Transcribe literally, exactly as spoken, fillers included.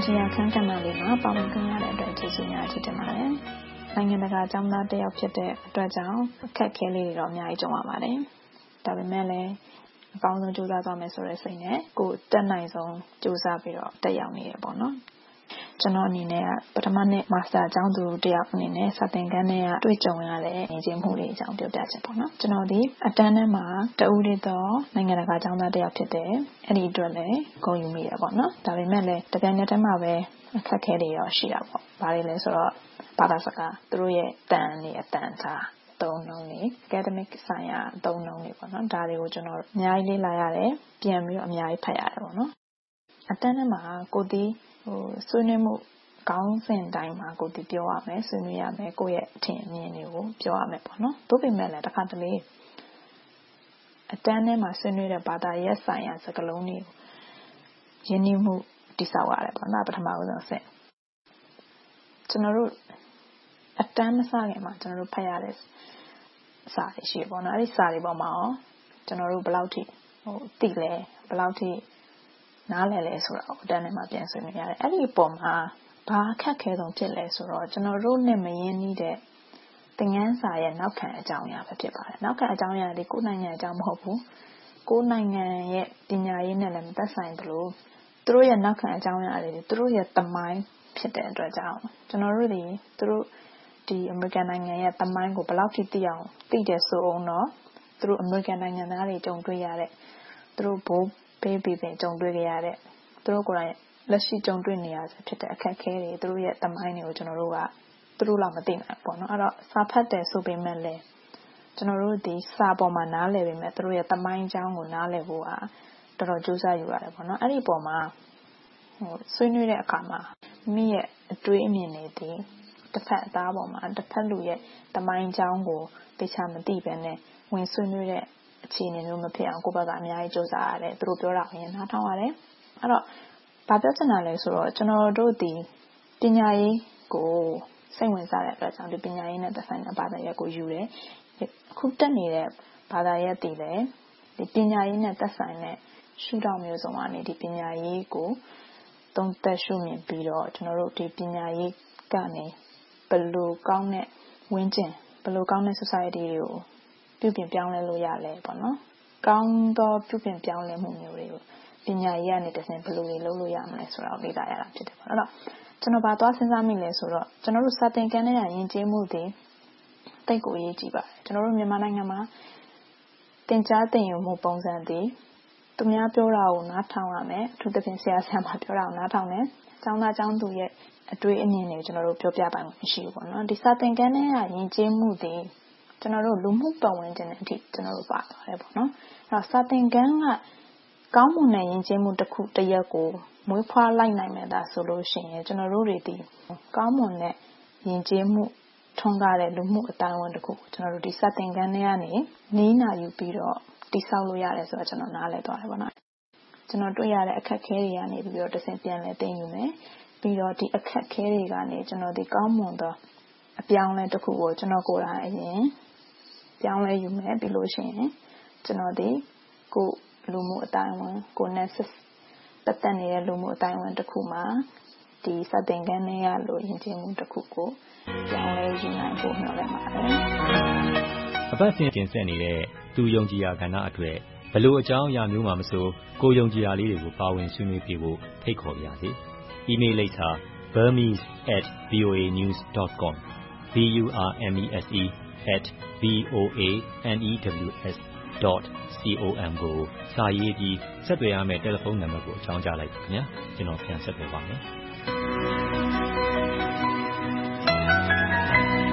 ဂျီယာခန်းကဏ္ဍလေးမှာပါဝင်ခွင့်ရတဲ့အတွက်ကျေးဇူးများကြီးတင်ပါတယ်။နိုင်ငံတကာကျောင်းသားတစ်ယောက်ဖြစ်တဲ့အတွက်ကြောင့်အခက်အခဲလေးတွေတော့အများကြီးကြုံရပါတယ်။ဒါပေမဲ့လည်းအကောင်းဆုံးကြိုးစားသွားမယ်ဆိုတဲ့စိတ်နဲ့ကိုယ်တက်နိုင်ဆုံးကြိုးစားပြီးတော့တက်ရောက်နေရပေါ့နော်။ကျွန်တော်အနေနဲ့ကပထမနှစ်မာစတာကျောင်းသူတစ်ယောက်အနေနဲ့စာသင်ခန်းထဲကတွေ့ကြုံရတဲ့နေခြင်းမှုတွေအကြောင်းပြောပြချင်ပေါ့နော်။ကျွန်တော်ဒီအတန်းထဲမှာတဦးတည်းသောနိုင်ငံတကာကျောင်းသားတစ်ယောက်ဖြစ်တဲ့အဲ့ဒီအတွက်လည်းဂုဏ်ယူမိရပေါ့နော်။ဒါပေမဲ့လည်းတကယ်နဲ့တည်းမှာပဲအခက်အခဲတွေရောရှိတာပေါ့။ဘာတွေလဲဆိုတော့ဘာသာစကားသူတို့ရဲ့တန်နေအတန်စာသုံးနှုန်းတွေ academic ဆိုင်ရာသုံးနှုန်းတွေပေါ့နော်ဒါတွေကိုကျွန်တော်အများကြီးလေ့လာရတယ်ပြန်ပြီးတော့အများကြီးဖတ်ရတယ်ပေါ့နော်အတန်းထဲမှာကိုဒီဟိုဆွေးနွေးမှုကောင်းစဉ်တိုင်းမှာကိုဒီပြောရမယ်ဆွေးနွေးရမယ်ကိုယ့်ရဲ့အထင်အမြင်တွေကိုပြောရမယ်ပေါ့နော်သို့ပေမဲ့လည်းတစ်ခါတလေအတန်းထဲမှာဆွေးနွေးတဲ့ဘာသာရပ်ဆိုင်ရာစကားလုံးတွေကိုရင်းနှီးမှုတိဆောက်ရတယ်ပေါ့နော်ပထမဦးဆုံးအဆင့်ကျွန်တော်တို့အတန်းမစခင်မှာကျွန်တော်တို့ဖတ်ရတဲ့စာတွေရှိပေါ့နော်အဲ့ဒီစာတွေပေါ်မှာရောကျွန်တော်တို့ဘယ်လောက်ထိဟိုသိလဲဘယ်လောက်ထိနားလည်လဲဆိုတာကိုအတန်းထဲမှာပြန်ဆွေးနွေးရတယ်အဲ့ဒီပုံမှာဘာအခက်ခဲဆုံးဖြစ်လဲဆိုတော့ကျွန်တော်တို့နဲ့မရင်းနှီးတဲ့သင်ခန်းစာရဲ့နောက်ခံအကြောင်းအရာပဲဖြစ်ပါတယ်နောက်ခံအကြောင်းအရာလေးကိုယ်နိုင်ငံအကြောင်းမဟုတ်ဘူးကိုယ်နိုင်ငံရဲ့ပညာရေးနဲ့လည်းမသက်ဆိုင်ဘူးလို့သူတို့ရဲ့နောက်ခံအကြောင်းအရာလေးတွေသူတို့ရဲ့သမိုင်းဖြစ်တဲ့အတွက်ကြောင့်ကျွန်တော်တို့ဒီသူတို့ဒီအမေရိကန်နိုင်ငံရဲ့သမိုင်းကိုဘယ်လောက်ထိသိအောင်သိတယ်ဆိုအောင်တော့သူတို့အမေရိကန်နိုင်ငံသားတွေကြုံတွေ့ရတဲ့သူတို့ဘိုးဘေးဘေးပင်ကြုံတွေ့ကြရတဲ့သူတို့ကိုယ်တိုင်လက်ရှိကြုံတွေ့နေရဆဲဖြစ်တဲ့အခက်အခဲတွေသူတို့ရဲ့သမိုင်းတွေကိုကျွန်တော်တို့ကသူတို့လောက်မသိနိုင်ဘူးပေါ့နော်အဲ့တော့စာဖတ်တယ်ဆိုပေမဲ့လည်းကျွန်တော်တို့ဒီစာပေါ်မှာနားလည်ပေမဲ့သူတို့ရဲ့သမိုင်းအကြောင်းကိုနားလည်ဖို့ကတော်တော်ကြိုးစားယူရတယ်ပေါ့နော်အဲ့ဒီပေါ်မှာဟိုဆွေးနွေးတဲ့အခါမှာမိရဲ့အတွေးအမြင်တွေဒီတစ်ဖက်အသားပေါ်မှာတစ်ဖက်လူရဲ့သမိုင်းကြောင်းကိုသိချာမသိပဲနဲ့ဝင်ဆွေးနွေးတဲ့အခြေအနေမျိုးမဖြစ်အောင်ကိုယ့်ဘက်ကအများကြီးကြိုးစားရတယ်သူတို့ပြောတာကိုရင်နားထောင်ရတယ်အဲ့တော့ဘာပြောချင်တာလဲဆိုတော့ကျွန်တော်တို့ဒီပညာရေးကိုစိတ်ဝင်စားတဲ့အတွက်ကြောင့်ဒီပညာရေးနဲ့သက်ဆိုင်တဲ့ဘာသာရပ်ကိုယူတယ်အခုတက်နေတဲ့ဘာသာရပ်တည်တယ်ဒီပညာရေးနဲ့သက်ဆိုင်တဲ့ရှုထောင့်မျိုးစုံကနေဒီပညာရေးကိုသုံးသပ်ရှုမြင်ပြီးတော့ကျွန်တော်တို့ဒီပညာရေးကနေဘယ်လိုကောင်းတဲ့ဝန်းကျင်ဘယ်လိုကောင်းတဲ့ society တွေကိုပြုပြင်ပြောင်းလဲလို့ရလဲပေါ့နော်ကောင်းသောပြုပြင်ပြောင်းလဲမှုမျိုးတွေကိုပညာရေးကနေတဆင့်ဘယ်လိုတွေလုပ်လို့ရမလဲဆိုတာကိုလေ့လာရတာဖြစ်တယ်ပေါ့အဲ့တော့ကျွန်တော်ဘာသွားစဉ်းစားမိလဲဆိုတော့ကျွန်တော်တို့စာသင်ခန်းထဲကယဉ်ကျေးမှုတွေတိတ်ကိုအရေးကြီးပါတယ်ကျွန်တော်တို့မြန်မာနိုင်ငံမှာသင်ကြားသင်ယူမှုပုံစံတွေသူများပြောတာကိုနားထောင်ရမယ်အထူးသဖြင့်ဆရာဆရာမပြောတာကိုနားထောင်တယ်ကျောင်းသားကျောင်းသူရဲ့အတွေ့အမြင်တွေကျွန်တော်တို့ပြောပြပိုင်ခွင့်မရှိဘူးပေါ့နော်ဒီစာသင်ခန်းထဲကယဉ်ကျေးမှုတွေကျွန်တော်တို့လူမှုပတ်ဝန်းကျင်တဲ့အထိကျွန်တော်တို့ပါသွားတယ်ပေါ့နော်အဲ့တော့စာသင်ခန်းကကောင်းမွန်တဲ့ယဉ်ကျေးမှုတစ်ခုတစ်ရပ်ကိုမွေးဖွားလိုက်နိုင်မယ်ဒါဆိုလို့ရှိရင်ကျွန်တော်တို့တွေဒီကောင်းမွန်တဲ့ယဉ်ကျေးမှုထွန်းကားတဲ့လူမှုအတိုင်းအဝန်တစ်ခုကျွန်တော်တို့ဒီစာသင်ခန်းထဲကနေနီးနာယူပြီးတော့တိဆောက်လို့ရတယ်ဆိုတော့ကျွန်တော်နားလည်သွားတယ်ပေါ့နော်ကျွန်တော်တွေ့ရတဲ့အခက်အခဲတွေကနေပြီးတော့တစ်ဆင့်ပြန်လဲသိယူမယ်ပြီးတော့ဒီအခက်အခဲတွေကနေကျွန်တော်ဒီကောင်းမွန်သောအပြောင်းလဲတစ်ခုကိုကျွန်တော်ကိုယ်တိုင်အရင်ပြောင်းလဲယူမယ်ပြီးလို့ရှိရင်ကျွန်တော်ဒီကိုလူမှုအတိုင်းအဝန်ကိုနဲ့ပတ်သက်နေတဲ့လူမှုအတိုင်းအဝန်တစ်ခုမှာဒီစတင်ခန်းထဲရလို့ယဉ်ကျေးမှုတစ်ခုကိုပြောင်းလဲယူနိုင်ဖို့မျှော်လင့်ပါတယ်အပတ်စဉ်တင်ဆက်နေတဲ့သူယုံကြည်ရာကဏ္ဍအတွက်ဘယ်လိုအကြောင်းအရာမျိုးမှမဆိုကိုယုံကြည်ရာလေးတွေကိုပါဝင်ဆွေးနွေးပြဖို့ဖိတ်ခေါ်ပါရစေ။ email လိပ်စာ burmese at voa news dot com b u r m e s e at v o a n e w s dot com ကိုစာရေးပြီးဆက်သွယ်ရမယ့်တယ်လီဖုန်းနံပါတ်ကိုအကြောင်းကြားလိုက်ပါခင်ဗျာကျွန်တော်ပြန်ဆက်သွယ်ပါမယ်